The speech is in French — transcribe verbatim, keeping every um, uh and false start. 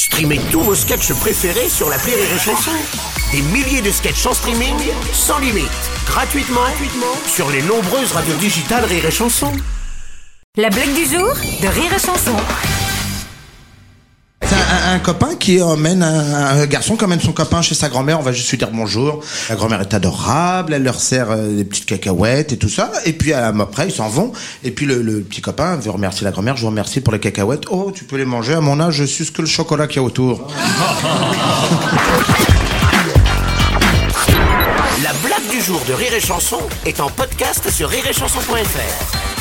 Streamez tous vos sketchs préférés sur l'appli Rire et Chanson. Des milliers de sketchs en streaming, sans limite, gratuitement, gratuitement sur les nombreuses radios digitales Rire et Chanson. La blague du jour de Rire et Chanson. C'est un, un, un copain qui emmène un, un garçon qui emmène son copain chez sa grand-mère. On va juste lui dire bonjour. La grand-mère est adorable, elle leur sert euh, des petites cacahuètes et tout ça. Et puis euh, après ils s'en vont. Et puis le, le petit copain veut remercier la grand-mère. Je vous remercie pour les cacahuètes. Oh, tu peux les manger. À mon âge, je suce que le chocolat qu'il y a autour. La blague du jour de Rire et Chanson est en podcast sur rire et chanson point f r.